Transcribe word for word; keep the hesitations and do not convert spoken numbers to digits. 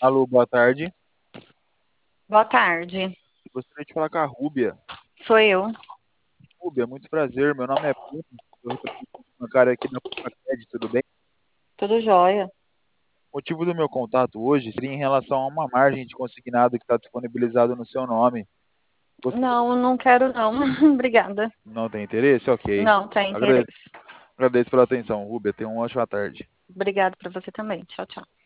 Alô, boa tarde. Boa tarde. Gostaria de falar com a Rúbia. Sou eu. Rúbia, muito prazer. Meu nome é Bruno. Sou representante bancário aqui da Cred, tudo bem? Tudo jóia? O motivo do meu contato hoje seria em relação a uma margem de consignado que está disponibilizado no seu nome. Gostaria... Não, não quero não. Obrigada. Não tem interesse? Ok. Não, tem Agrade- interesse. Agradeço pela atenção, Rúbia. Tenha uma ótima tarde. Obrigada para você também. Tchau, tchau.